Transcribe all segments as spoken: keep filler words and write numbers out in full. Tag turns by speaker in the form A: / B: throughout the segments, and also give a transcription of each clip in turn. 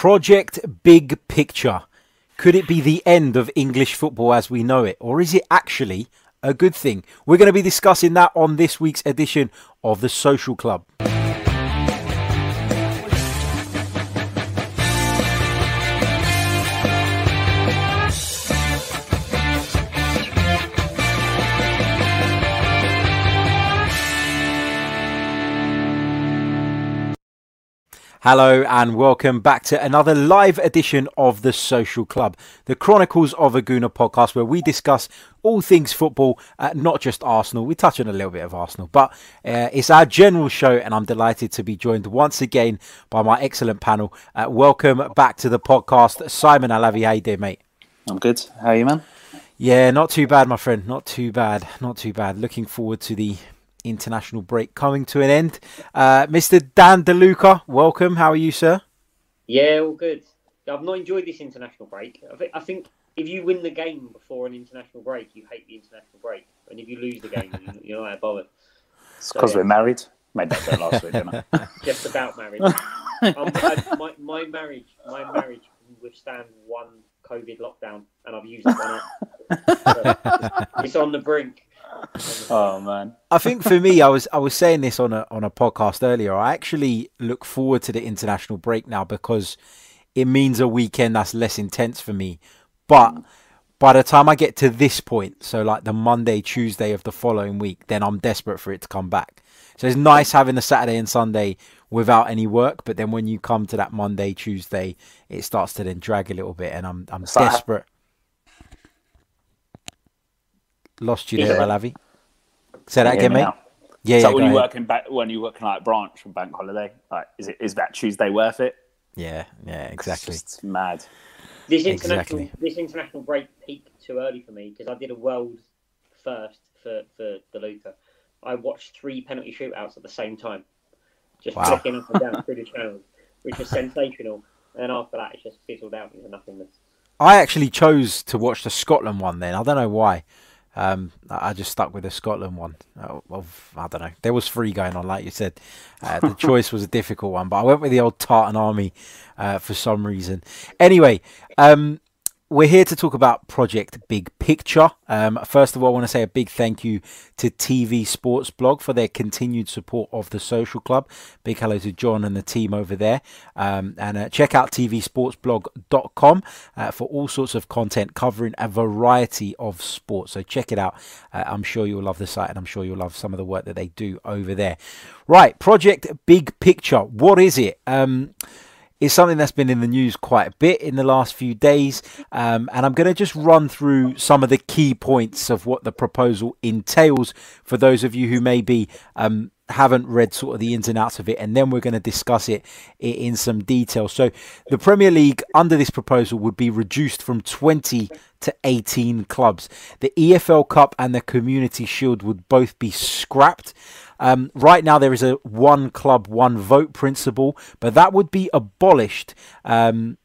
A: Project Big Picture. Could it be the end of English football as we know it? Or is it actually a good thing? We're going to be discussing that on this week's edition of The Social Club. Hello and welcome back to another live edition of The Social Club, the Chronicles of a Gooner podcast where we discuss all things football, uh, not just Arsenal. We touch on a little bit of Arsenal, but uh, it's our general show and I'm delighted to be joined once again by my excellent panel. Uh, welcome back to the podcast, Simon Alavi. How you doing, mate?
B: I'm good. How are you, man?
A: Yeah, not too bad, my friend. Not too bad. Not too bad. Looking forward to the international break coming to an end. Uh, Mister Dan DeLuca, welcome. How are you, sir?
C: Yeah, all good. I've not enjoyed this international break. I think, I think if you win the game before an international break, you hate the international break. And if you lose the game, you, you're not that bothered.
B: It's because
C: so, yeah.
B: we're married. Made that joke last week, didn't I?
C: Just about married. um, I, my, my marriage, my marriage can withstand one COVID lockdown, and I've used that one up. So, it's on the brink.
B: Oh man!
A: I think for me, I was I was saying this on a on a podcast earlier. I actually look forward to the international break now because it means a weekend that's less intense for me. But by the time I get to this point, so like the Monday, Tuesday of the following week, then I'm desperate for it to come back. So it's nice having the Saturday and Sunday without any work, but then when you come to that Monday, Tuesday, it starts to then drag a little bit, and I'm I'm
B: So
A: desperate. Lost you there,
B: Yeah.
A: Malavi. Say that
B: Can you
A: again,
B: hear me
A: mate.
B: now?
A: Yeah,
B: So
A: yeah,
B: when
A: go
B: you
A: ahead.
B: working back, when you working like branch from bank holiday, like is it is that Tuesday worth it?
A: Yeah, yeah, exactly.
B: It's just mad.
C: This international,
A: Exactly.
C: this international break peaked too early for me because I did a world first for for the Luca. I watched three penalty shootouts at the same time, just
A: Wow.
C: flicking up and down through the channels, which was sensational. And then after that, it just fizzled out into nothingness.
A: I actually chose to watch the Scotland one then. I don't know why. Um, I I just stuck with the Scotland one. Uh, of, I don't know. There was three going on, like you said. Uh, the choice was a difficult one, but I went with the old Tartan Army uh, for some reason. Anyway, um, we're here to talk about Project Big Picture. Um, first of all, I want to say a big thank you to T V Sports Blog for their continued support of the Social Club. Big hello to John and the team over there. Um, and uh, check out t v sports blog dot com uh, for all sorts of content covering a variety of sports. So check it out. Uh, I'm sure you'll love the site and I'm sure you'll love some of the work that they do over there. Right, Project Big Picture. What is it? Um, It's something that's been in the news quite a bit in the last few days. Um, and I'm going to just run through some of the key points of what the proposal entails for those of you who maybe um, haven't read sort of the ins and outs of it. And then we're going to discuss it i- in some detail. So the Premier League under this proposal would be reduced from twenty to eighteen clubs. The E F L Cup and the Community Shield would both be scrapped. Um, right now, there is a one club, one vote principle, but that would be abolished, um,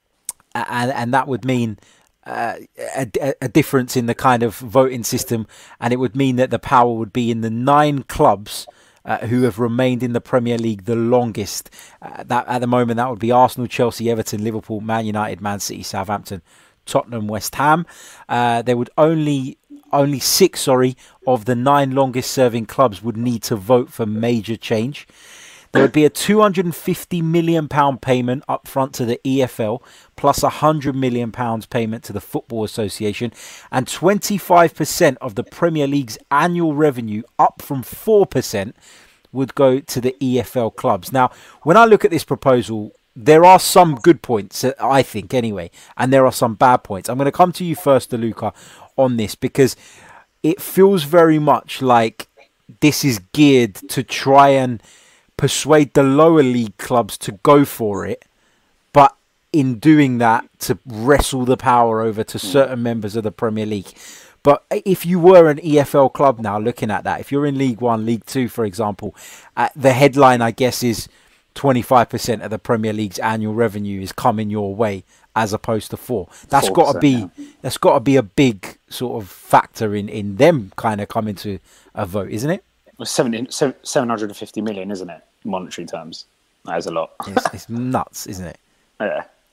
A: and and that would mean uh, a, a difference in the kind of voting system, and it would mean that the power would be in the nine clubs uh, who have remained in the Premier League the longest. Uh, that at the moment, that would be Arsenal, Chelsea, Everton, Liverpool, Man United, Man City, Southampton, Tottenham, West Ham. Uh, there would only only six, sorry, of the nine longest serving clubs would need to vote for major change. There would be a two hundred fifty million pounds payment up front to the E F L, plus a one hundred million pounds payment to the Football Association, and twenty-five percent of the Premier League's annual revenue, up from four percent, would go to the E F L clubs. Now, when I look at this proposal, there are some good points, uh, I think, anyway, and there are some bad points. I'm going to come to you first, DeLuca, on this, because it feels very much like this is geared to try and persuade the lower league clubs to go for it, but in doing that, to wrestle the power over to certain members of the Premier League. But if you were an E F L club now looking at that, if you're in League One, League Two, for example, uh, the headline, I guess, is twenty-five percent of the Premier League's annual revenue is coming your way, as opposed to four. That's got to be
B: yeah.
A: that's got to be a big sort of factor in, in them kind of coming to a vote, isn't it?
B: Well, seven hundred fifty million, isn't it? Monetary terms. That is a lot.
A: It's, it's nuts, isn't it?
B: Yeah.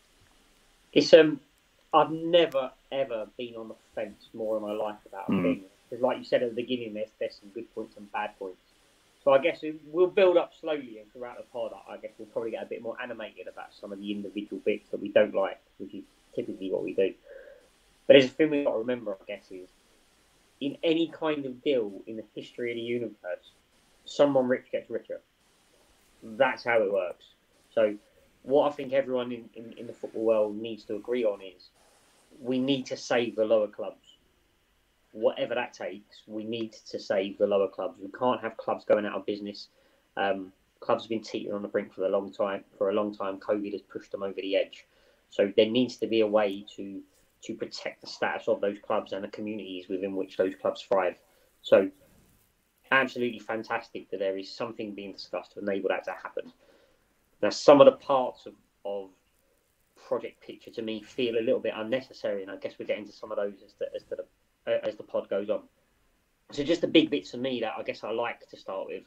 C: It's um, I've never ever been on the fence more in my life about a
B: Mm.
C: thing. Because, like you said at the beginning, there's there's some good points and bad points. So I guess it, we'll build up slowly, and throughout the pod, I guess we'll probably get a bit more animated about some of the individual bits that we don't like, which is typically what we do. But there's a thing we've got to remember, I guess, is in any kind of deal in the history of the universe, someone rich gets richer. That's how it works. So what I think everyone in, in, in the football world needs to agree on is we need to save the lower clubs. Whatever that takes, we need to save the lower clubs. We can't have clubs going out of business. Um, clubs have been teetering on the brink for a long time. For a long time, COVID has pushed them over the edge. So there needs to be a way to to protect the status of those clubs and the communities within which those clubs thrive. So absolutely fantastic that there is something being discussed to enable that to happen. Now, some of the parts of, of Project Picture to me feel a little bit unnecessary, and I guess we'll get into some of those as the, as the, uh, as the pod goes on. So just the big bits for me that I guess I like to start with.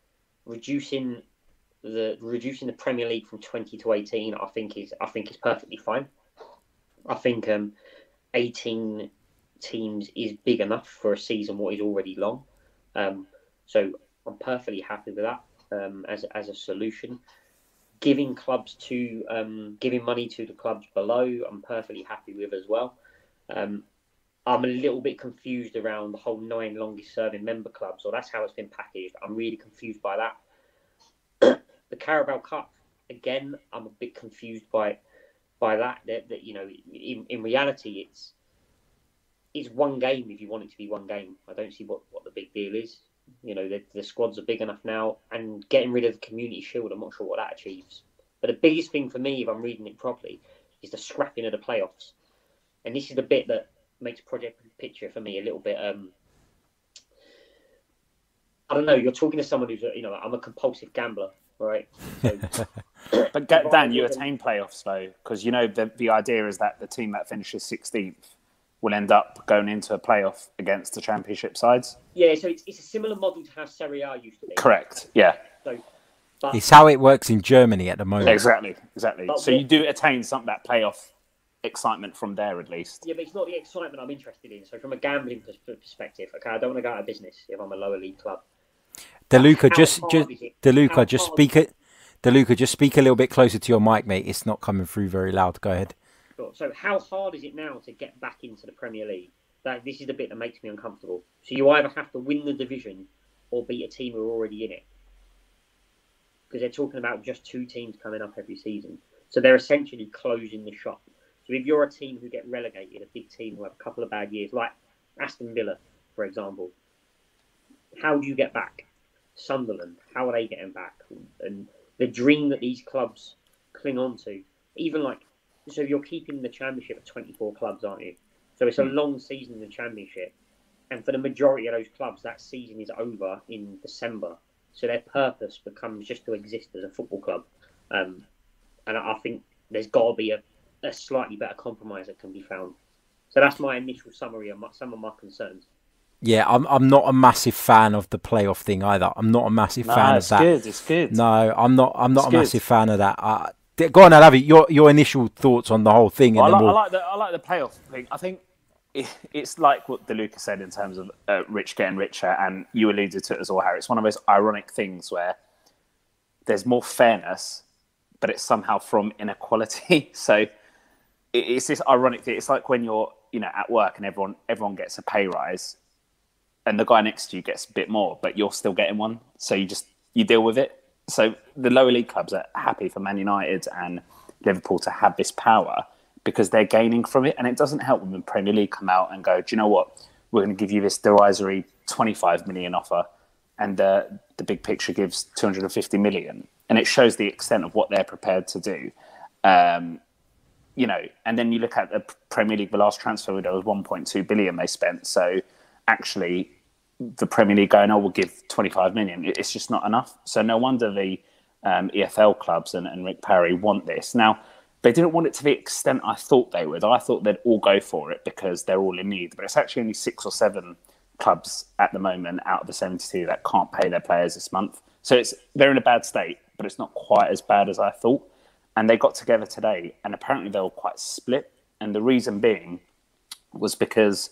C: Reducing the reducing the Premier League from twenty to eighteen, I think is I think is perfectly fine. I think um, eighteen teams is big enough for a season what is already long. Um, so I'm perfectly happy with that um, as as a solution. Giving clubs to um, giving money to the clubs below, I'm perfectly happy with as well. Um, I'm a little bit confused around the whole nine longest serving member clubs, or that's how it's been packaged. I'm really confused by that. The Carabao Cup, again, I'm a bit confused by by that. That, that you know, in, in reality, it's it's one game if you want it to be one game. I don't see what, what the big deal is. You know, the, the squads are big enough now, and getting rid of the Community Shield, I'm not sure what that achieves. But the biggest thing for me, if I'm reading it properly, is the scrapping of the playoffs. And this is the bit that makes Project Picture for me a little bit. Um, I don't know. You're talking to someone who's, you know, I'm a compulsive gambler, right? So,
B: but get, Dan, you attain playoffs though, because you know the the idea is that the team that finishes sixteenth will end up going into a playoff against the Championship sides.
C: Yeah, so it's it's a similar model to how Serie A used to be.
B: Correct. Yeah.
C: So, but,
A: it's how it works in Germany at the moment.
B: Exactly. Exactly.
C: But
B: so
C: what,
B: you do attain some that playoff excitement from there at least.
C: Yeah, but it's not the excitement I'm interested in. So from a gambling perspective, okay, I don't want to go out of business if I'm a lower league club.
A: DeLuca, just, just DeLuca,
C: how
A: just
C: hard
A: speak it. DeLuca, just speak a little bit closer to your mic, mate. It's not coming through very loud. Go ahead.
C: So how hard is it now to get back into the Premier League? That this is the bit that makes me uncomfortable. So you either have to win the division or beat a team who are already in it. Because they're talking about just two teams coming up every season. So they're essentially closing the shop. So if you're a team who get relegated, a big team who have a couple of bad years, like Aston Villa, for example, how do you get back? Sunderland, how are they getting back? And the dream that these clubs cling on to, even like, so you're keeping the Championship at twenty-four clubs, aren't you? So it's a long season in the Championship. And for the majority of those clubs, that season is over in December. So their purpose becomes just to exist as a football club. Um, and I think there's got to be a, a slightly better compromise that can be found. So that's my initial summary of my, some of my concerns.
A: Yeah, I'm I'm not a massive fan of the playoff thing either. I'm not a massive
B: no,
A: fan
B: it's
A: of that.
B: Good, it's good.
A: No, I'm not. I'm not
B: it's
A: a
B: good.
A: massive fan of that. Uh, go on, Alavi. Your your initial thoughts on the whole thing,
B: Well,
A: and
B: I,
A: then
B: like,
A: we'll...
B: I like the I like the playoff thing. I think it, it's like what DeLuca said in terms of uh, rich getting richer, and you alluded to it as well, Harry. It's one of those ironic things where there's more fairness, but it's somehow from inequality. So it, it's this ironic thing. It's like when you're you know at work and everyone everyone gets a pay rise, and the guy next to you gets a bit more, but you're still getting one. So you just you deal with it. So the lower league clubs are happy for Man United and Liverpool to have this power because they're gaining from it. And it doesn't help when the Premier League come out and go, do you know what? We're going to give you this derisory twenty-five million offer. And uh, the big picture gives two hundred fifty million. And it shows the extent of what they're prepared to do. Um, you know, and then you look at the Premier League, the last transfer window was one point two billion they spent. So actually, the Premier League going, oh, we'll give twenty-five million. It's just not enough. So no wonder the um, E F L clubs and, and Rick Parry want this. Now, they didn't want it to the extent I thought they would. I thought they'd all go for it because they're all in need. But it's actually only six or seven clubs at the moment out of the seventy-two that can't pay their players this month. So it's they're in a bad state, but it's not quite as bad as I thought. and they got together today, and apparently they were quite split. And the reason being was because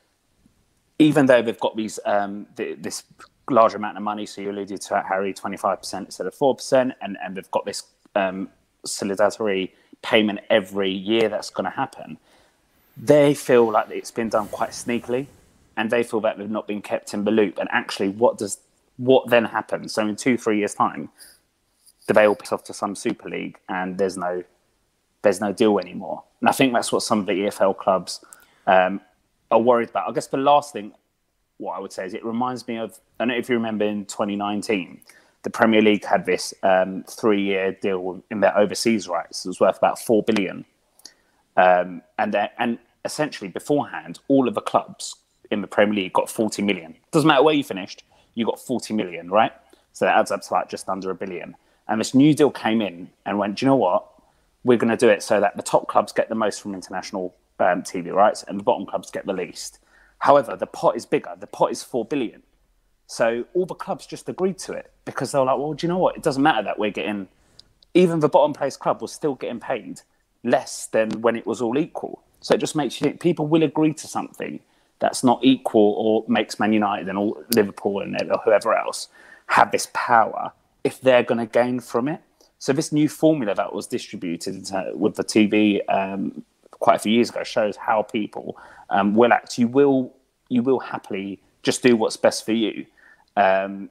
B: even though they've got these um, th- this large amount of money, so you alluded to it, Harry, twenty-five percent instead of four percent, and, and they've got this um, solidarity payment every year that's going to happen, they feel like it's been done quite sneakily, and they feel that they've not been kept in the loop. And actually, what does what then happens? So in two, three years' time, do they all piss off to some Super League, and there's no there's no deal anymore? And I think that's what some of the E F L clubs um, are worried about. I guess the last thing, what I would say is it reminds me of, I don't know if you remember in twenty nineteen, the Premier League had this um, three-year deal in their overseas rights. It was worth about four billion. Um, and and essentially beforehand, all of the clubs in the Premier League got forty million. Doesn't matter where you finished, you got forty million, right? So that adds up to like just under a billion. And this new deal came in and went, do you know what? We're going to do it so that the top clubs get the most from international um, T V rights and the bottom clubs get the least. However, the pot is bigger. The pot is four billion. So all the clubs just agreed to it because they were like, well, do you know what? It doesn't matter that we're getting, even the bottom place club was still getting paid less than when it was all equal. So it just makes you think people will agree to something that's not equal, or makes Man United and all Liverpool and whoever else have this power if they're going to gain from it. So this new formula that was distributed with the T V um, quite a few years ago shows how people um, will act. You will you will happily just do what's best for you. Um,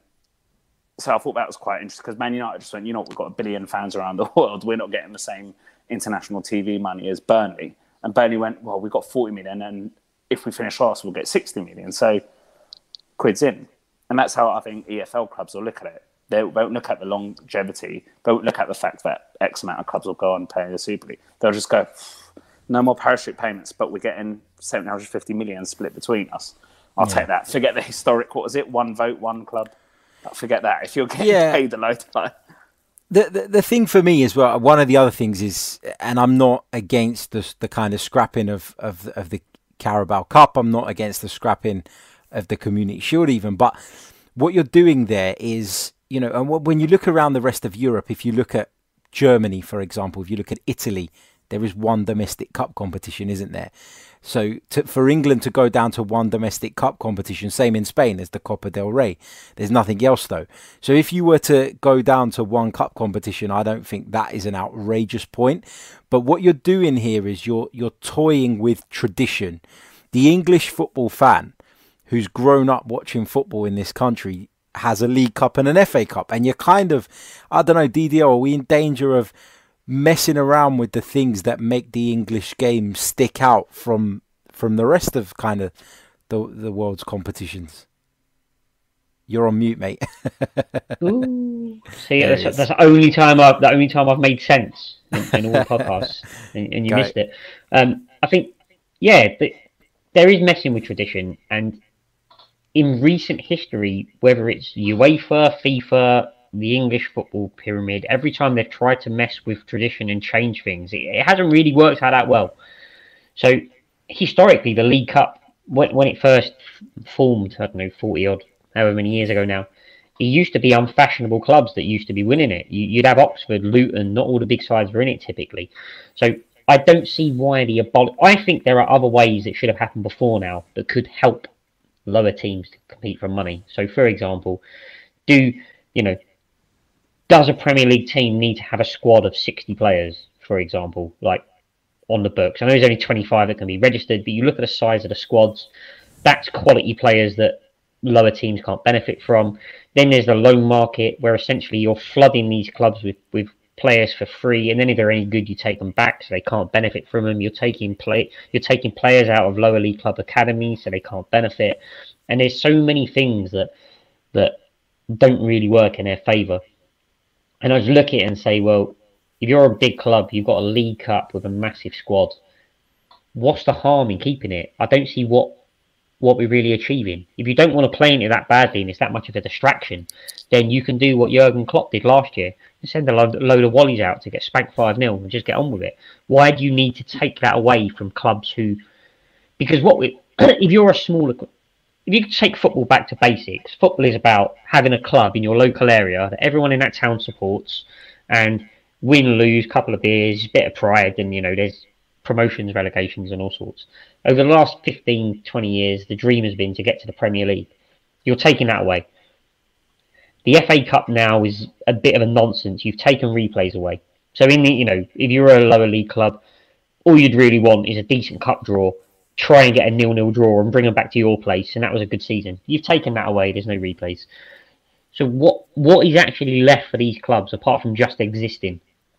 B: so I thought that was quite interesting because Man United just went, you know what, we've got a billion fans around the world. We're not getting the same international T V money as Burnley. And Burnley went, well, we've got forty million, and if we finish last, we'll get sixty million. So quid's in. And that's how I think E F L clubs will look at it. They won't look at the longevity. They won't look at the fact that X amount of clubs will go on paying the Super League. They'll just go, no more parachute payments, but we're getting seven hundred fifty million split between us. I'll yeah. take that. Forget the historic, what was it? One vote, one club. Forget that. If you're getting yeah. paid a load of money.
A: The, the the thing for me as well, one of the other things is, and I'm not against the the kind of scrapping of, of, of the Carabao Cup. I'm not against the scrapping of the Community Shield even. But what you're doing there is, you know, and when you look around the rest of Europe, if you look at Germany, for example, if you look at Italy, there is one domestic cup competition, isn't there? So to, for England to go down to one domestic cup competition, same in Spain as the Copa del Rey. There's nothing else though. So if you were to go down to one cup competition, I don't think that is an outrageous point. But what you're doing here is you're you're toying with tradition. The English football fan who's grown up watching football in this country has a League Cup and an F A Cup. And you're kind of, I don't know, D D O, are we in danger of messing around with the things that make the English game stick out from from the rest of kind of the the world's competitions? You're on mute, mate.
D: Ooh. See, that's, that's the only time I've the only time I've made sense in, in all the podcasts, and, and you Go missed it. Um, I think, yeah, the, there is messing with tradition, and in recent history, whether it's UEFA, FIFA, the English football pyramid, every time they've tried to mess with tradition and change things, it, it hasn't really worked out that well. So historically, the League Cup, when, when it first formed, I don't know, forty odd, however many years ago now, it used to be unfashionable clubs that used to be winning it. You, you'd have Oxford, Luton, not all the big sides were in it typically. So I don't see why the abol- I think there are other ways it should have happened before now that could help lower teams to compete for money. So for example, do, you know, does a Premier League team need to have a squad of sixty players, for example, like on the books? I know there's only twenty-five that can be registered, but you look at the size of the squads, that's quality players that lower teams can't benefit from. Then there's the loan market, where essentially you're flooding these clubs with, with players for free, and then if they're any good, you take them back, so they can't benefit from them. You're taking play, you're taking players out of lower league club academies, so they can't benefit. And there's so many things that that don't really work in their favour. And I just look at it and say, well, if you're a big club, you've got a League Cup with a massive squad, what's the harm in keeping it? I don't see what what we're really achieving. If you don't want to play in it that badly and it's that much of a distraction, then you can do what Jurgen Klopp did last year and send a load, load of Wallies out to get spanked five nil and just get on with it. Why do you need to take that away from clubs who... Because what we, if you're a smaller... If you take football back to basics, football is about having a club in your local area that everyone in that town supports, and win, lose, couple of beers, bit of pride, and you know, there's promotions, relegations, and all sorts. Over the last fifteen, twenty years, the dream has been to get to the Premier League. You're taking that away. The F A Cup now is a bit of a nonsense. You've taken replays away. So in the, you know, if you're a lower league club, all you'd really want is a decent cup draw, try and get a nil-nil draw and bring them back to your place, and that was a good season. You've taken that away. There's no replays. So what what is actually left for these clubs apart from just existing?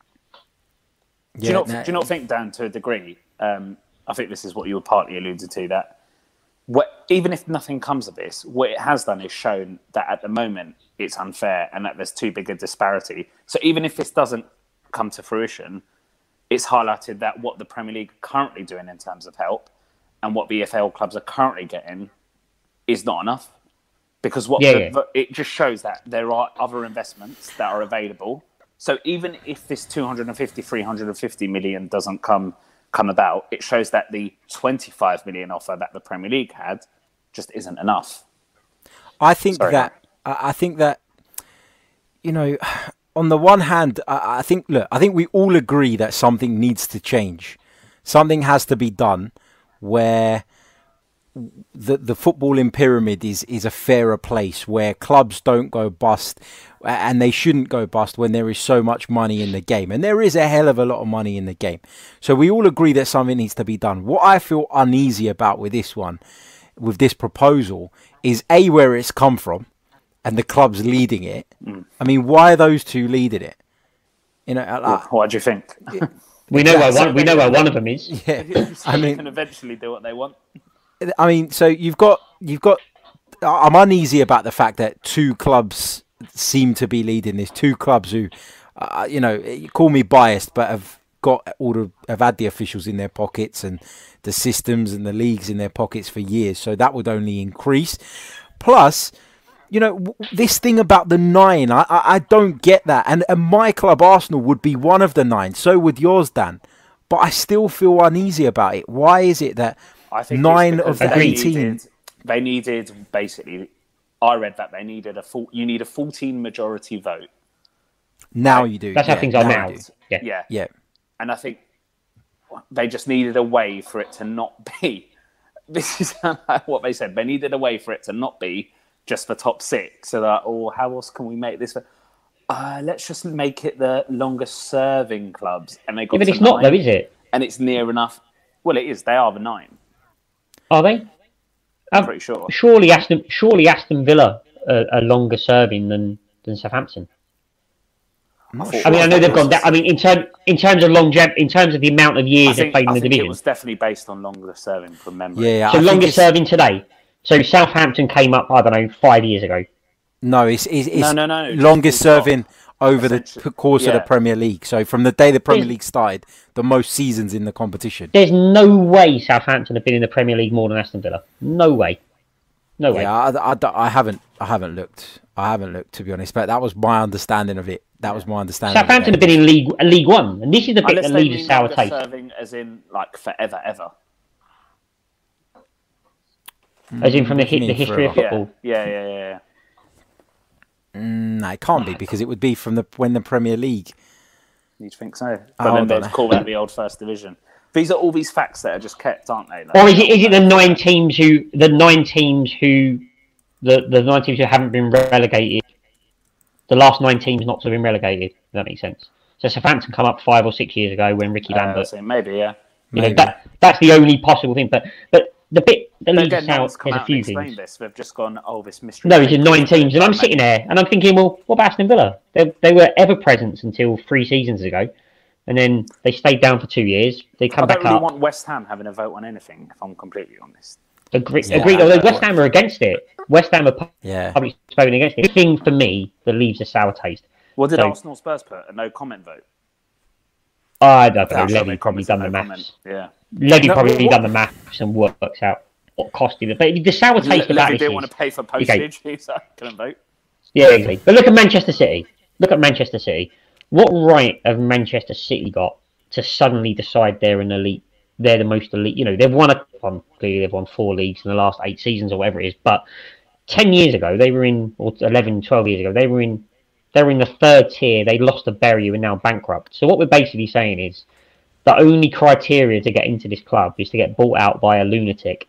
B: Yeah, do, you not, no, do you not think, Dan, to a degree, um, I think this is what you were partly alluded to, that what, even if nothing comes of this, what it has done is shown that at the moment it's unfair and that there's too big a disparity. So even if this doesn't come to fruition, it's highlighted that what the Premier League are currently doing in terms of help and what the E F L clubs are currently getting is not enough. Because what
D: yeah,
B: the,
D: yeah.
B: it just shows that there are other investments that are available. So even if this two hundred fifty, three hundred fifty million doesn't come come about, it shows that the twenty-five million offer that the Premier League had just isn't enough.
A: I think
B: Sorry,
A: that Mark. I think that you know, on the one hand, I, I think look, I think we all agree that something needs to change. Something has to be done where the the footballing pyramid is is a fairer place, where clubs don't go bust, and they shouldn't go bust when there is so much money in the game, and there is a hell of a lot of money in the game. So we all agree that something needs to be done. What I feel uneasy about with this one, with this proposal, is A, where it's come from, and the club's leading it. Mm. I mean, why are those two leading it? You know,
B: well, uh, what do you think?
D: we know where one. We know where one of them is.
A: Yeah, I mean,
B: can eventually do what they want.
A: I mean, so you've got you've got. I'm uneasy about the fact that two clubs seem to be leading this. Two clubs who, uh, you know, you call me biased, but have got all the have had the officials in their pockets and the systems and the leagues in their pockets for years. So that would only increase. Plus, you know, w- this thing about the nine, I, I I don't get that. And and my club Arsenal would be one of the nine. So would yours, Dan. But I still feel uneasy about it. Why is it that
B: I think
A: nine of the
B: they
A: eighteen?
B: Needed, they needed basically. I read that they needed a full. You need a fourteen majority vote.
A: Now
B: right?
A: you do.
D: That's
A: yeah,
D: how things are
A: now.
D: now. Yeah.
B: yeah,
A: yeah.
B: And I think they just needed a way for it to not be. This is what they said. They needed a way for it to not be just the top six. So that, oh, how else can we make this? Uh, let's just make it the longest serving clubs. And they got
D: Yeah, but
B: to
D: it's not
B: nine,
D: though, is it?
B: And it's near enough. Well, it is. They are the nine.
D: Are they?
B: I'm
D: um,
B: pretty sure.
D: Surely Aston, surely Aston Villa are, are longer serving than, than Southampton.
A: I'm not
B: I
A: sure.
D: I mean, I know they've
B: was-
D: gone down. I mean, in terms in terms of longevity, in terms of the amount of
B: I
D: years
B: think,
D: they've played
B: I
D: in the
B: think it
D: division.
B: was definitely based on longer serving from memory.
A: Yeah, yeah.
D: So
A: I think
D: longest
A: it's-
D: serving today. So Southampton came up, I don't know, five years ago.
A: No, it's it's, it's
B: No, no, no, just
A: longest
B: full stop.
A: serving over the
B: Essentially,
A: p- course of the
B: yeah.
A: Premier League. So from the day the Premier
D: There's-
A: League started, the most seasons in the competition.
D: There's no way Southampton have been in the Premier League more than Aston Villa. No way. No way.
A: Yeah, I, I, I haven't I haven't looked. I haven't looked, to be honest, but that was my understanding of it. That was my understanding.
D: Southampton
A: of
D: have been in League League One, and this is the bit
B: Unless
D: that
B: they
D: leaves a
B: mean
D: sour
B: longer
D: taste.
B: serving as in like forever, ever.
D: As in from the,
A: What do you
D: hi- the
A: mean
D: history of
A: forever?
D: football.
B: Yeah, yeah, yeah, yeah.
A: Mm, no, it can't be, because it would be from the when the Premier League.
B: You'd think so.
A: Oh,
B: But
A: I
B: then
A: don't
B: they
A: know.
B: call that the old First Division. These are all these facts that are just kept, aren't they? Like,
D: Or is it is it the nine teams who the nine teams who the, the nine teams who haven't been relegated? The last nine teams not to have been relegated. If that makes sense. So Southampton come up five or six years ago when Ricky
B: Uh,
D: Lambert.
B: so maybe, yeah.
D: You know,
A: Maybe.
D: that that's the only possible thing. But but the bit that
B: But
D: leaves
B: again,
D: us
B: no
D: out,
B: one's come
D: there's a
B: out
D: few
B: and explained
D: things.
B: this. They've just gone, oh, this mystery.
D: No, it's in nine teams, and I'm sitting there and I'm thinking, well, what about Aston Villa? They they were ever present until three seasons ago, and then they stayed down for two years. They
B: I
D: come
B: don't
D: back
B: really
D: up.
B: want West Ham having a vote on anything, if I'm completely honest.
D: Agree,
A: Yeah,
D: agreed.
A: I
D: Although
A: know.
D: West Ham are against it. West Ham are pu-
A: Yeah.
D: publicly spoken against it. The thing for me that leaves a sour taste.
B: What did
D: So-
B: Arsenal Spurs put? A no comment vote?
D: I don't know.
B: I'm sure
D: Levy
B: they
D: probably
B: promised
D: done
B: a
D: the
B: no
D: maths.
B: comment. Yeah.
D: Levy
A: No,
D: probably
A: what-
D: done the maths and works out what costed it. But the sour taste
B: Le-
D: about
B: Levy
D: this
B: didn't
D: is,
B: want to pay for
D: okay.
B: postage, so I couldn't vote.
D: yeah, exactly. But look at Manchester City. Look at Manchester City. What right have Manchester City got to suddenly decide they're an elite? They're the most elite. You know, they've won a won, clearly they've won four leagues in the last eight seasons or whatever it is. But ten years ago, they were in, or eleven, twelve years ago, they were in They're in the third tier. They lost to Bury and now bankrupt. So what we're basically saying is the only criteria to get into this club is to get bought out by a lunatic.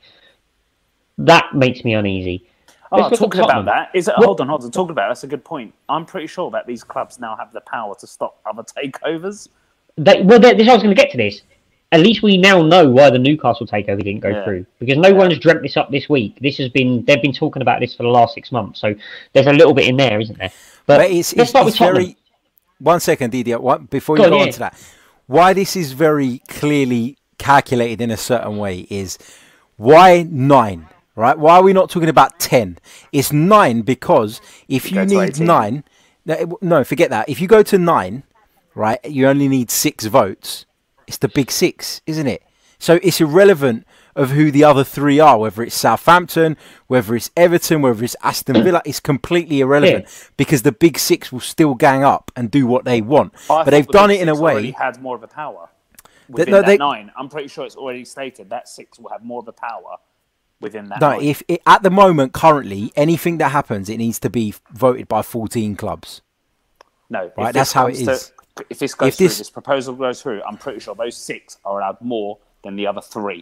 D: That makes me uneasy.
B: Oh, talking about that, is it? What? Hold on, hold on. Talking about that's a good point. I'm pretty sure that these clubs now have the power to stop other takeovers.
D: They, well, this I was going to get to this. At least we now know why the Newcastle takeover didn't go yeah. through, because no yeah. one has dreamt this up this week. This has been they've been talking about this for the last six months, so there's a little bit in there, isn't there? But,
A: but it's, let's start it's, with very. One second, Didier. One, before you go, go on, yeah. on to that, why this is very clearly calculated in a certain way is why nine, right? Why are we not talking about ten? It's nine because if you, you need nine, no, forget that. If you go to nine, right, you only need six votes. It's the big six, isn't it? So it's irrelevant of who the other three are, whether it's Southampton, whether it's Everton, whether it's Aston Villa. It's completely irrelevant yeah. because the big six will still gang up and do what they want.
B: I
A: but they've
B: the
A: done it in a way.
B: Already had more of a power within
A: no,
B: that
A: they,
B: nine. I'm pretty sure it's already stated that six will have more of a power within that.
A: No,
B: nine.
A: if it, at the moment, currently, anything that happens, it needs to be voted by fourteen clubs.
B: No,
A: right. That's how it is.
B: To, If this goes
A: if
B: through,
A: this...
B: this proposal goes through, I'm pretty sure those six are allowed more than the other three.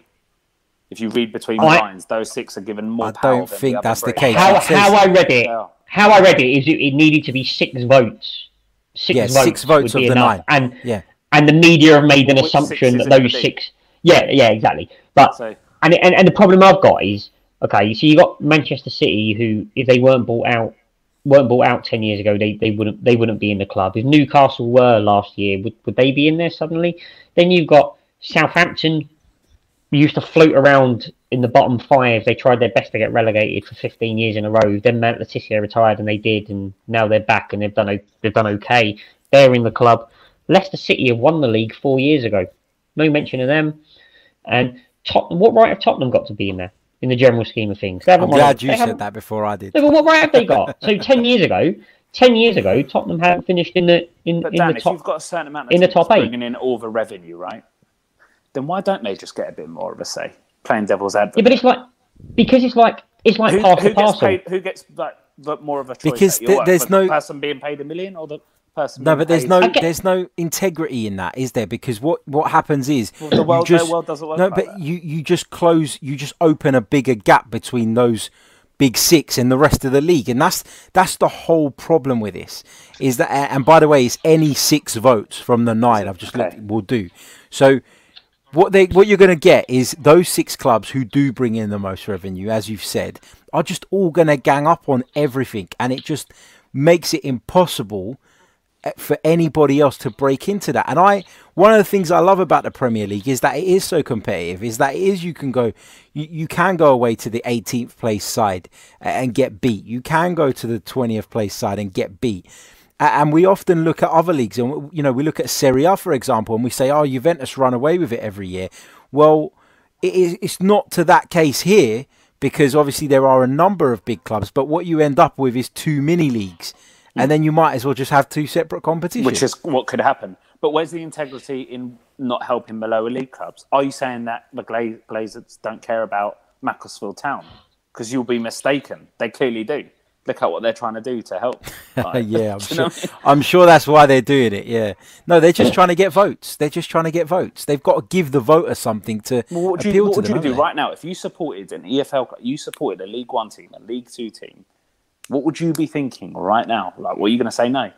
B: If you read between the
D: I...
B: lines, those six are given more
A: I
B: power.
A: don't
B: than
A: think
B: the
A: that's
B: other
A: the
B: three.
A: case.
D: How,
A: says...
D: how I read it,
B: yeah.
D: how I read it is it, it needed to be six votes. Six
A: yeah,
D: votes
A: six votes of the
D: enough.
A: nine.
D: And
A: yeah,
D: and the media have made an
B: Which
D: assumption that those six. Yeah, yeah, exactly. But
B: so...
D: and, and and the problem I've got is okay. So you got Manchester City, who if they weren't bought out. weren't bought out ten years ago, they, they wouldn't they wouldn't be in the club. If Newcastle were last year, would, would they be in there suddenly? Then you've got Southampton, who used to float around in the bottom five. They tried their best to get relegated for fifteen years in a row. Then Mount Letizia retired, and they did, and now they're back, and they've done they've done okay. They're in the club. Leicester City have won the league four years ago. No mention of them. And Tottenham, what right have Tottenham got to be in there? In the general scheme of things,
A: I'm glad you said that before I did.
D: No, but what right have they got? So ten years ago, ten years ago, Tottenham hadn't finished in the in,
B: but
D: in
B: Dan,
D: the
B: if
D: top.
B: You've got a certain amount of
D: in the top eight,
B: bringing in all the revenue, right? Then why don't they just get a bit more of a say? Playing devil's advocate.
D: Yeah, but it's like because it's like it's like
B: who,
D: part
B: who
D: of parcel.
B: Gets paid, who gets like more of a choice?
A: Because
B: th-
A: there's no
B: the person being paid a million or the person.
A: No, but there's
B: paid...
A: no
D: Okay.
A: there's no integrity in that, is there? Because what, what happens is
B: well, the world,
A: you just,
B: their world doesn't work
A: no,
B: like
A: but
B: that.
A: you you just close, you just open a bigger gap between those big six and the rest of the league, and that's that's the whole problem with this. Is that, and by the way, it's any six votes from the nine. I've just
B: okay.
A: looked, will do. So what they what you're going to get is those six clubs who do bring in the most revenue, as you've said, are just all going to gang up on everything, and it just makes it impossible for anybody else to break into that. And I, one of the things I love about the Premier League is that it is so competitive, is that it is, you can go, you, you can go away to the eighteenth place side and get beat. You can go to the twentieth place side and get beat. And we often look at other leagues, and you know, we look at Serie A, for example, and we say, oh, Juventus run away with it every year. Well, it is, it's not to that case here, because obviously there are a number of big clubs, but what you end up with is two mini leagues. And then you might as well just have two separate competitions.
B: Which is what could happen. But where's the integrity in not helping the lower league clubs? Are you saying that the Gla- Glazers don't care about Macclesfield Town? Because you'll be mistaken. They clearly do. Look at what they're trying to do to help. Like,
A: yeah, I'm sure, I mean? I'm sure that's why they're doing it, yeah. No, they're just trying to get votes. They're just trying to get votes. They've got to give the voter something to
B: well, what
A: appeal
B: you, what
A: to
B: would
A: them.
B: you do
A: they?
B: right now? If you supported an E F L, you supported a League One team, a League Two team, what would you be thinking right now? Like, what are you going to say no?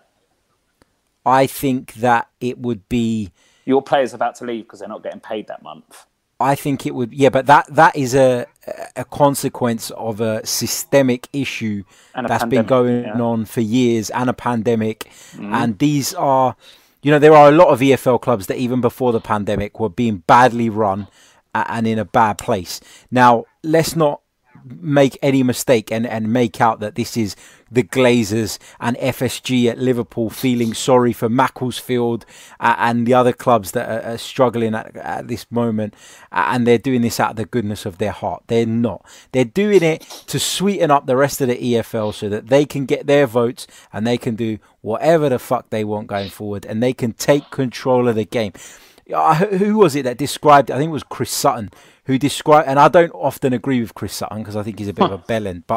A: I think that it would be...
B: Your player's about to leave because they're not getting paid that month.
A: I think it would... Yeah, but that that is a a consequence of a systemic issue
B: and
A: that's
B: pandemic,
A: been going
B: yeah.
A: on for years, and a pandemic.
B: Mm.
A: And these are... You know, there are a lot of E F L clubs that even before the pandemic were being badly run and in a bad place. Now, let's not make any mistake and, and make out that this is the Glazers and F S G at Liverpool feeling sorry for Macclesfield uh, and the other clubs that are, are struggling at, at this moment, uh, and they're doing this out of the goodness of their heart. They're not. They're doing it to sweeten up the rest of the E F L so that they can get their votes and they can do whatever the fuck they want going forward, and they can take control of the game. Uh, who was it that described, I think it was Chris Sutton, who described, and I don't often agree with Chris Sutton because I think he's a bit of a bellend, but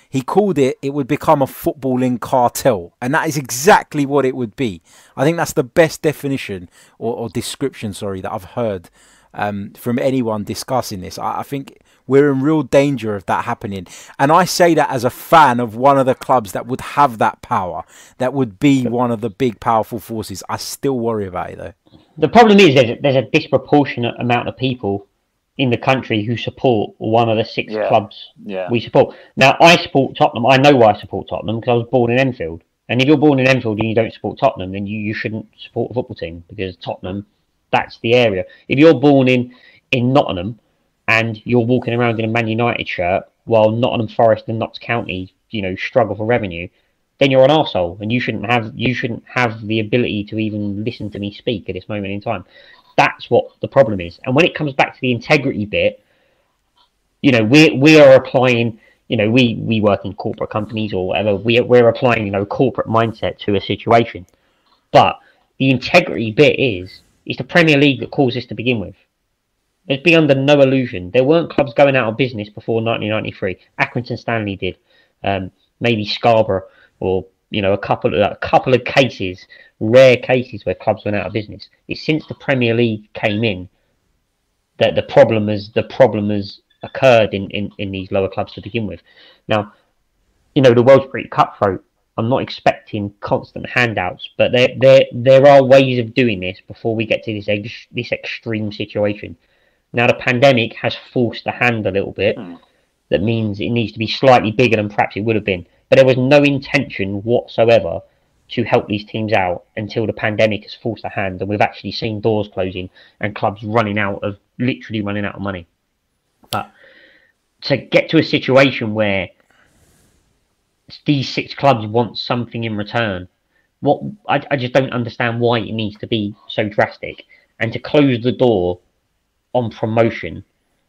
A: he called it, it would become a footballing cartel. And that is exactly what it would be. I think that's the best definition or, or description, sorry, that I've heard um, from anyone discussing this. I, I think we're in real danger of that happening. And I say that as a fan of one of the clubs that would have that power, that would be one of the big, powerful forces. I still worry about it, though.
D: The problem is there's a, there's a disproportionate amount of people in the country who support one of the six
B: yeah.
D: clubs
B: yeah.
D: we support. Now, I support Tottenham. I know why I support Tottenham, because I was born in Enfield. And if you're born in Enfield and you don't support Tottenham, then you, you shouldn't support a football team, because Tottenham, that's the area. If you're born in, in Nottingham and you're walking around in a Man United shirt while Nottingham Forest and Notts County, you know, struggle for revenue, then you're an arsehole, and you shouldn't have you shouldn't have the ability to even listen to me speak at this moment in time. That's what the problem is. And when it comes back to the integrity bit, you know, we we are applying, you know, we, we work in corporate companies or whatever. We we're applying, you know, corporate mindset to a situation. But the integrity bit is it's the Premier League that caused this to begin with. Let's be under no illusion. There weren't clubs going out of business before nineteen ninety-three. Accrington Stanley did, um, maybe Scarborough, or you know, a couple of a couple of cases, rare cases where clubs went out of business. It's since the Premier League came in that the problem has the problem has occurred in, in, in these lower clubs to begin with. Now, you know, the world's pretty cutthroat. I'm not expecting constant handouts, but there there there are ways of doing this before we get to this ex- this extreme situation. Now, the pandemic has forced the hand a little bit. Mm. That means it needs to be slightly bigger than perhaps it would have been. But there was no intention whatsoever to help these teams out until the pandemic has forced a hand, and we've actually seen doors closing and clubs running out of, literally running out of money. But to get to a situation where these six clubs want something in return, what I, I just don't understand why it needs to be so drastic. And to close the door on promotion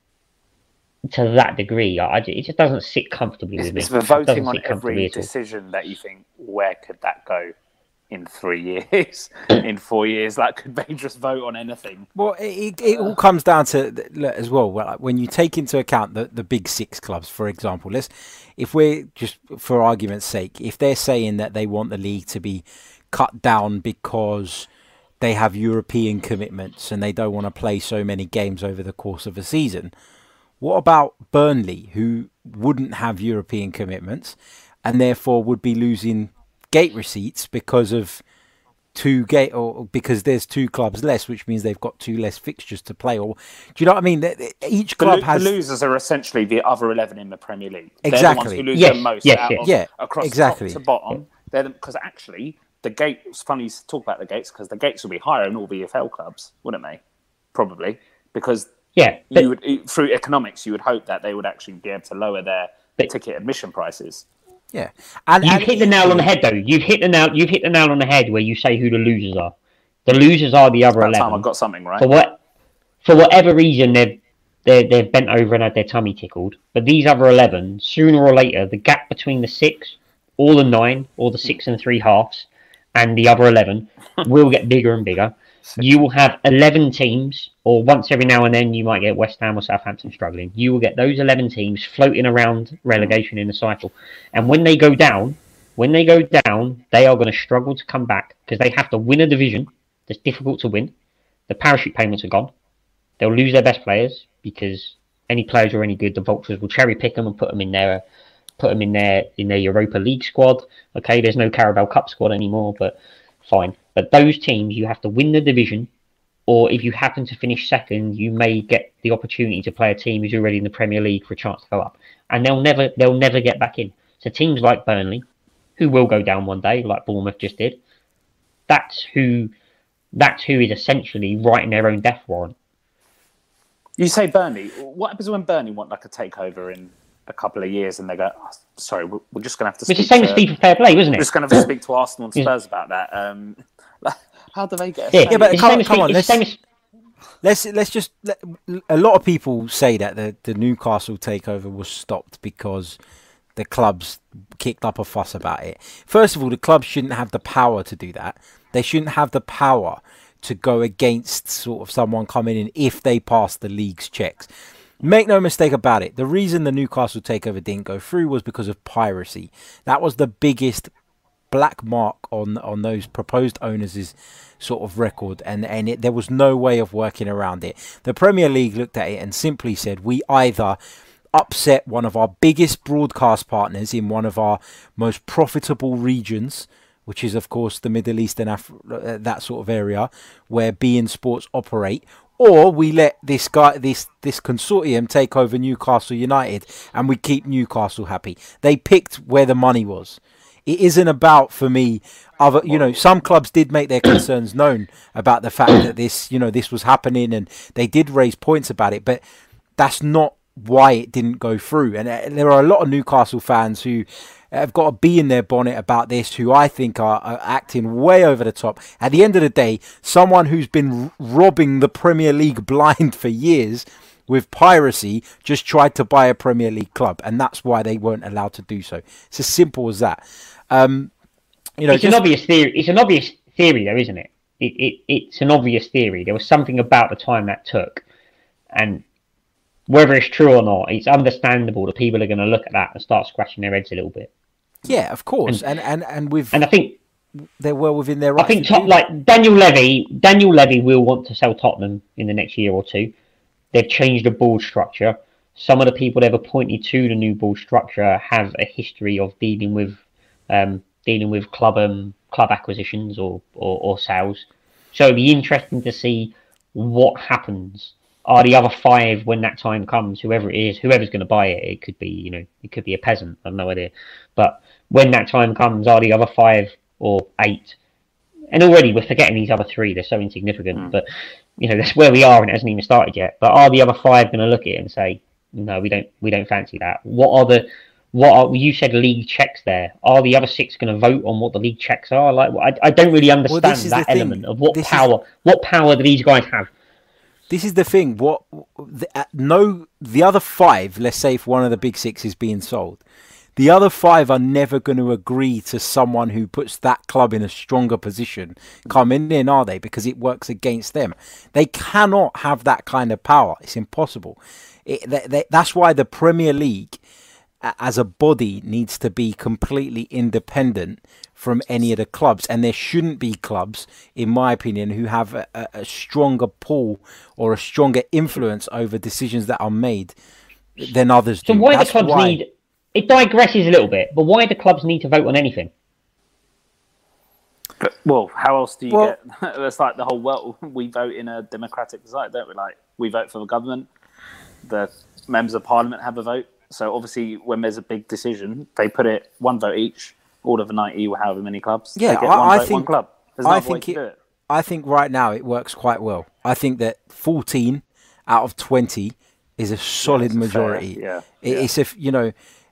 D: to that degree, I, it just doesn't sit comfortably with me.
B: It's the voting on every decision that you think, where could that go in three years, in four years? Like, could they just vote on anything?
A: Well, it, it all comes down to, as well, when you take into account the, the big six clubs, for example, let's, if we're just, for argument's sake, if they're saying that they want the league to be cut down because they have European commitments and they don't want to play so many games over the course of a season, what about Burnley, who wouldn't have European commitments and therefore would be losing gate receipts because of two gate or because there's two clubs less, which means they've got two less fixtures to play? Or do you know what I mean? Each club
B: the,
A: has
B: the losers are essentially the other eleven in the Premier League.
A: Exactly.
B: They're the ones who lose
D: yes,
B: the most
D: yes,
B: out
D: yes.
B: of,
A: yeah,
B: across
A: exactly.
B: top to bottom. They're because actually the gate. It's funny to talk about the gates because the gates will be higher in all the E F L clubs, wouldn't they? Probably because.
D: Yeah, but,
B: you would, through economics, you would hope that they would actually be able to lower their
D: but,
B: ticket admission prices.
A: Yeah, and
D: you've
A: and
D: hit the nail on the head, though. You've hit the nail. You've hit the nail on the head where you say who the losers are. The losers are the other
B: that
D: eleven.
B: Time I've got something right.
D: For what, for whatever reason, they've they're, they've bent over and had their tummy tickled. But these other eleven, sooner or later, the gap between the six, or the nine, or the six and three halves, and the other eleven will get bigger and bigger. You will have eleven teams, or once every now and then you might get West Ham or Southampton struggling. You will get those eleven teams floating around relegation in the cycle. And when they go down, when they go down, they are going to struggle to come back because they have to win a division that's difficult to win. The parachute payments are gone. They'll lose their best players because any players who are any good, the Vultures will cherry pick them and put them in their, put them in their in their Europa League squad. Okay, there's no Carabao Cup squad anymore, but fine. But those teams, you have to win the division, or if you happen to finish second, you may get the opportunity to play a team who's already in the Premier League for a chance to go up, and they'll never they'll never get back in. So teams like Burnley, who will go down one day, like Bournemouth just did, that's who that's who is essentially writing their own death warrant.
B: You say Burnley. What happens when Burnley want like a takeover in a couple of years and they go, oh, sorry, we're, we're just going to have to speak
D: Which is the same
B: to...
D: as FIFA Fair Play, wasn't it?
B: We're just going to have to speak to Arsenal and Spurs about that. Um, how do they get a
D: Yeah,
B: say?
A: yeah, but
D: it's
A: come,
D: the same as
A: come
D: FIFA-
A: on,
D: it's
A: let's,
D: the same as-
A: let's let's just. Let, a lot of people say that the the Newcastle takeover was stopped because the clubs kicked up a fuss about it. First of all, the clubs shouldn't have the power to do that. They shouldn't have the power to go against sort of someone coming in if they pass the league's checks. Make no mistake about it. The reason the Newcastle takeover didn't go through was because of piracy. That was the biggest black mark on on those proposed owners' sort of record, and and it, there was no way of working around it. The Premier League looked at it and simply said, we either upset one of our biggest broadcast partners in one of our most profitable regions, which is of course the Middle East and Af- uh, that sort of area where beIN Sports operate, or we let this guy, this this consortium take over Newcastle United, and we keep Newcastle happy. They picked where the money was. It isn't about, for me, other, you know, some clubs did make their concerns known about the fact that this, you know, this was happening, and they did raise points about it, but that's not why it didn't go through. And uh, there are a lot of Newcastle fans who have got a bee in their bonnet about this, who I think are, are acting way over the top. At the end of the day, someone who's been robbing the Premier League blind for years with piracy just tried to buy a Premier League club, and that's why they weren't allowed to do so. It's as simple as that. Um, you know,
D: it's
A: just...
D: an obvious theory. It's an obvious theory, though, isn't it? It, it? It's an obvious theory. There was something about the time that took, and whether it's true or not, it's understandable that people are going to look at that and start scratching their heads a little bit.
A: Yeah, of course, and and and, and with
D: and I think
A: they're well within their rights.
D: I think top, like Daniel Levy, Daniel Levy will want to sell Tottenham in the next year or two. They've changed the board structure. Some of the people they've appointed to the new board structure have a history of dealing with um, dealing with club um, club acquisitions or, or, or sales. So it'd be interesting to see what happens. Are the other five, when that time comes, whoever it is, whoever's going to buy it, it could be, you know, it could be a peasant. I've no idea. But when that time comes, are the other five or eight? And already we're forgetting these other three. They're so insignificant. Mm. But, you know, that's where we are, and it hasn't even started yet. But are the other five going to look at it and say, no, we don't, we don't fancy that? What are the, what are, you said league checks there. Are the other six going to vote on what the league checks are? Like, I, I don't really understand well, that element of what this power, is... what power do these guys have?
A: This is the thing. What the, uh, no, the other five. Let's say if one of the big six is being sold, the other five are never going to agree to someone who puts that club in a stronger position come in, in, are they? Because it works against them. They cannot have that kind of power. It's impossible. It, they, they, that's why the Premier League, as a body, needs to be completely independent from any of the clubs, and there shouldn't be clubs, in my opinion, who have a, a, a stronger pull or a stronger influence over decisions that are made than others do.
D: So why
A: That's
D: the clubs
A: why...
D: need... It digresses a little bit, but why do clubs need to vote on anything?
B: But, well, how else do you
A: well,
B: get... It's like the whole world. We vote in a democratic society, don't we? Like, we vote for the government. The members of parliament have a vote. So obviously, when there's a big decision, they put it one vote each. All of the ninety or however many clubs.
A: Yeah,
B: they get
A: I,
B: one
A: I
B: vote,
A: think.
B: One club. There's
A: I
B: no
A: think
B: way to
A: it,
B: do it.
A: I think right now it works quite well. I think that fourteen out of twenty is a solid
B: yeah,
A: majority.
B: Fair, yeah,
A: it,
B: yeah.
A: It's a you know,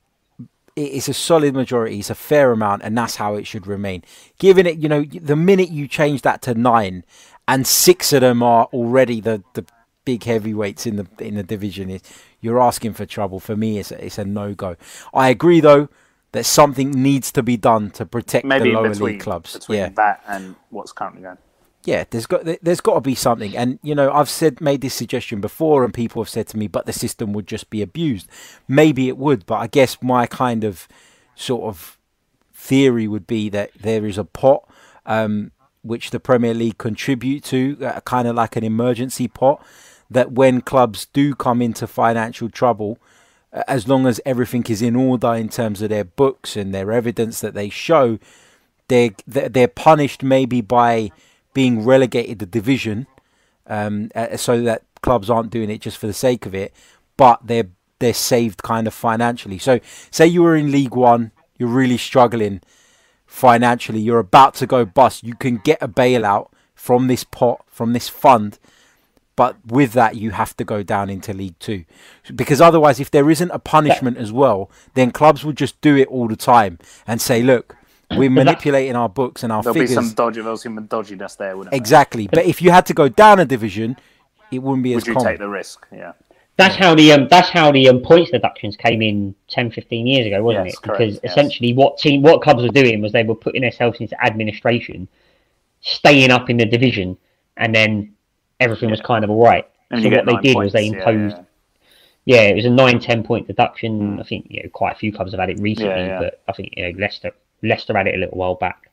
A: it, it's a solid majority. It's a fair amount, and that's how it should remain. Given it, you know, the minute you change that to nine, and six of them are already the the big heavyweights in the in the division, is you're asking for trouble. For me, it's a, it's a no go. I agree though that something needs to be done to protect
B: Maybe
A: the lower
B: between,
A: league clubs.
B: Between
A: yeah.
B: that and what's currently going.
A: Yeah, there's got there's got to be something, and you know I've said made this suggestion before, and people have said to me, "But the system would just be abused." Maybe it would, but I guess my kind of sort of theory would be that there is a pot um, which the Premier League contribute to, uh, kind of like an emergency pot, that when clubs do come into financial trouble, uh, as long as everything is in order in terms of their books and their evidence that they show, they they're punished maybe by being relegated the division, um, uh, so that clubs aren't doing it just for the sake of it, but they're they're saved kind of financially. So say you were in League One, you're really struggling financially, you're about to go bust, you can get a bailout from this pot, from this fund, but with that you have to go down into League Two. Because otherwise, if there isn't a punishment as well, then clubs will just do it all the time and say, look, we're manipulating our books and our
B: There'll
A: figures.
B: There'll be some dodgy, there'll be some dodginess there, wouldn't
A: Exactly.
B: there?
A: But if you had to go down a division, it wouldn't be
B: Would
A: as
B: you
A: common.
B: take the risk? Yeah.
D: That's
A: yeah.
D: how the um, that's how the um, points deductions came in ten, fifteen years ago, wasn't
B: yes,
D: it?
B: Correct,
D: Because
B: yes.
D: essentially what team, what clubs were doing was they were putting themselves into administration, staying up in the division, and then everything yeah. was kind of all right.
B: And
D: so what they did
B: points,
D: was they imposed,
B: yeah, yeah.
D: yeah, it was a nine, ten point deduction. I think you know, quite a few clubs have had it recently,
B: Yeah, yeah.
D: but I think you know Leicester Leicester had it a little while back,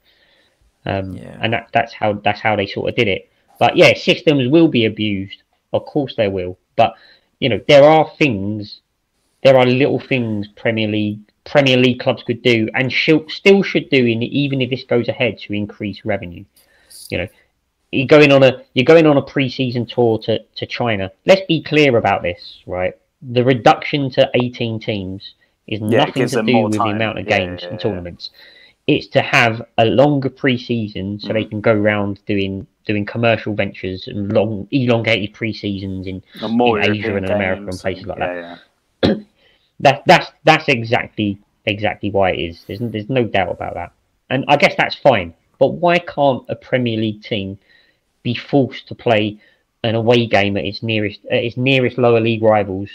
D: um,
A: Yeah.
D: and that, that's how that's how they sort of did it. But yeah, systems will be abused, of course they will. But you know, there are things, there are little things Premier League Premier League clubs could do, and should, still should do, in even if this goes ahead, to increase revenue. You know. You're going on a you're going on a pre-season tour to, to China. Let's be clear about this, right? The reduction to eighteen teams is
B: Yeah, it
D: nothing
B: gives
D: to
B: them
D: do
B: more
D: with
B: time.
D: the amount of
B: Yeah,
D: games
B: yeah,
D: and
B: yeah.
D: tournaments. It's to have a longer pre-season so
B: Mm.
D: they can go around doing doing commercial ventures and long elongated pre-seasons in,
B: And more
D: in Asia
B: European
D: and America and
B: games
D: places like
B: yeah,
D: that.
B: Yeah.
D: That that's that's exactly exactly why it is. There's there's no doubt about that, and I guess that's fine. But why can't a Premier League team be forced to play an away game at its nearest at its nearest lower league rivals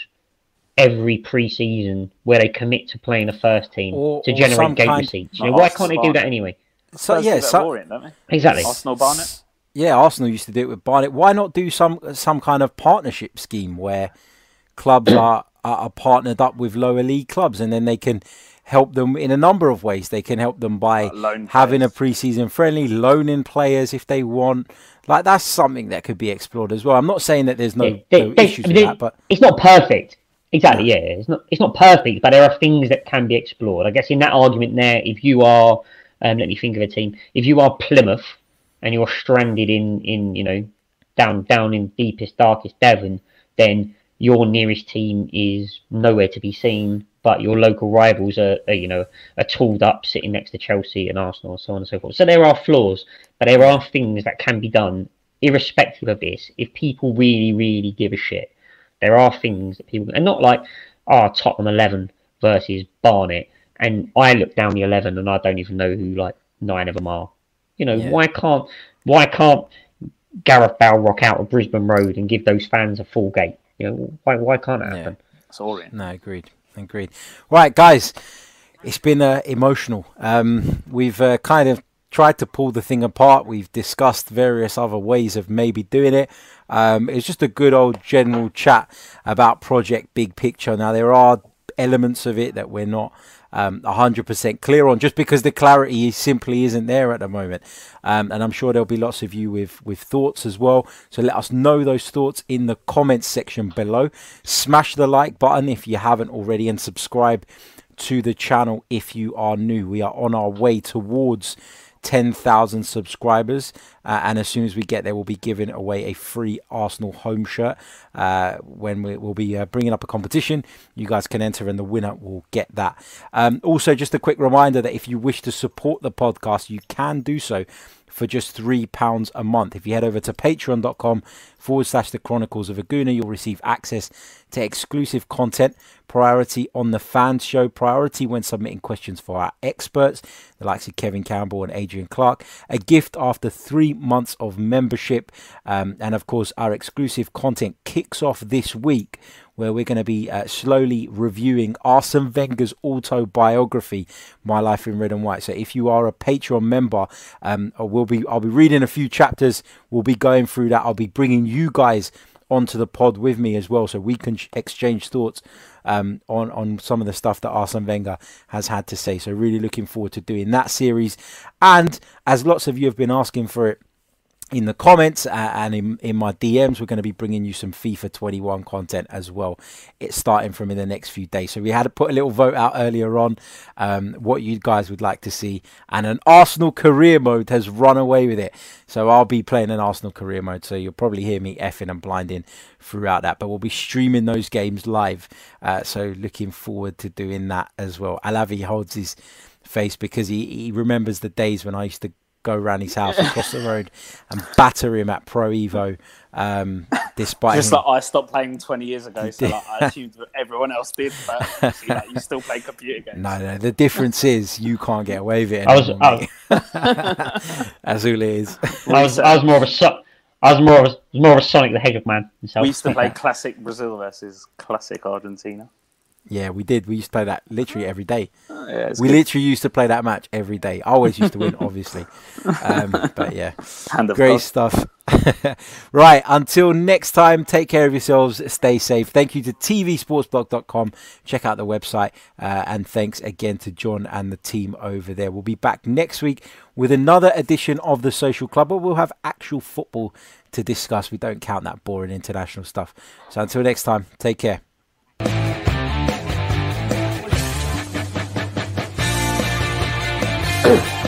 D: every pre-season, where they commit to playing the first team
A: Or-
D: to
A: or
D: generate
A: some
D: gate
A: kind-
D: receipts? You
B: Like
D: know, why
B: Arsenal
D: can't they do
B: Barnet.
D: that anyway?
A: So
B: Spurs
A: yeah,
B: do that
A: so,
B: Barnet, don't they?
D: Exactly.
B: Arsenal Barnet.
A: yeah, Arsenal used to do it with Barnet. Why not do some some kind of partnership scheme where clubs are, are are partnered up with lower league clubs, and then they can help them in a number of ways. They can help them by
B: Like loan
A: having a
B: players.
A: pre-season friendly, loaning players if they want. Like that's something that could be explored as well. I'm not saying that there's no,
D: Yeah, they-
A: no
D: they-
A: issues with
D: they-
A: that, but
D: it's not perfect. Exactly, yeah. It's not it's not perfect, but there are things that can be explored. I guess in that argument there, if you are, um, let me think of a team. If you are Plymouth and you're stranded in, in you know down down in deepest darkest Devon, then your nearest team is nowhere to be seen. But your local rivals are, are you know are tooled up, sitting next to Chelsea and Arsenal, and so on and so forth. So there are flaws, but there are things that can be done, irrespective of this. If people really, really give a shit, there are things that people, and not like, oh, Tottenham eleven versus Barnet, and I look down the eleven and I don't even know who like nine of them are. You know,
A: Yeah.
D: why can't why can't Gareth Bale rock out of Brisbane Road and give those fans a full gate? You know, why why can't that
A: Yeah.
D: happen?
B: It's Orient.
A: no, agreed, agreed. Right, guys, it's been uh, emotional. Um, we've uh, kind of tried to pull the thing apart. We've discussed various other ways of maybe doing it. Um, it's just a good old general chat about Project Big Picture. Now, there are elements of it that we're not um, one hundred percent clear on, just because the clarity simply isn't there at the moment. Um, and I'm sure there'll be lots of you with, with thoughts as well. So let us know those thoughts in the comments section below. Smash the like button if you haven't already, and subscribe to the channel if you are new. We are on our way towards ten thousand subscribers, uh, and as soon as we get there, we'll be giving away a free Arsenal home shirt uh, when we, we'll be uh, bringing up a competition. You guys can enter and the winner will get that. Um, also, just a quick reminder that if you wish to support the podcast, you can do so for just three pounds a month. If you head over to patreon.com forward slash the Chronicles of a Gooner, you'll receive access to exclusive content, priority on the fans show, priority when submitting questions for our experts, the likes of Kevin Campbell and Adrian Clark, a gift after three months of membership, um, and of course our exclusive content kicks off this week, where we're going to be uh, slowly reviewing Arsene Wenger's autobiography, My Life in Red and White. So if you are a Patreon member, um, we'll be I'll be reading a few chapters. We'll be going through that. I'll be bringing you guys onto the pod with me as well, so we can sh- exchange thoughts um, on on some of the stuff that Arsene Wenger has had to say. So really looking forward to doing that series. And as lots of you have been asking for it in the comments uh, and in, in my D Ms, we're going to be bringing you some FIFA twenty-one content as well. It's starting from in the next few days. So we had to put a little vote out earlier on um, what you guys would like to see. And an Arsenal career mode has run away with it. So I'll be playing an Arsenal career mode. So you'll probably hear me effing and blinding throughout that. But we'll be streaming those games live. Uh, so looking forward to doing that as well. Alavi holds his face because he, he remembers the days when I used to go around his house across the road and batter him at Pro Evo, um, despite
B: Just
A: him.
B: like I stopped playing twenty years ago, so like, I assumed that everyone else did, but see, like, you still play computer games.
A: No, no, the difference is you can't get away with it
D: I was,
A: anymore,
D: I was,
A: mate. That's all it is.
D: I was, I was more of a so- I was more of a, more of a Sonic the Hedgehog man himself.
B: We used to play classic Brazil versus classic Argentina.
A: Yeah, we did. We used to play that literally every day.
B: Uh, yeah,
A: we
B: good.
A: literally used to play that match every day. I always used to win, obviously. Um, but yeah,
B: Hand of
A: great
B: God.
A: stuff. Right, until next time, take care of yourselves. Stay safe. Thank you to t v sports blog dot com. Check out the website. Uh, and thanks again to John and the team over there. We'll be back next week with another edition of the Social Club, where we'll have actual football to discuss. We don't count that boring international stuff. So until next time, take care.
B: Oh.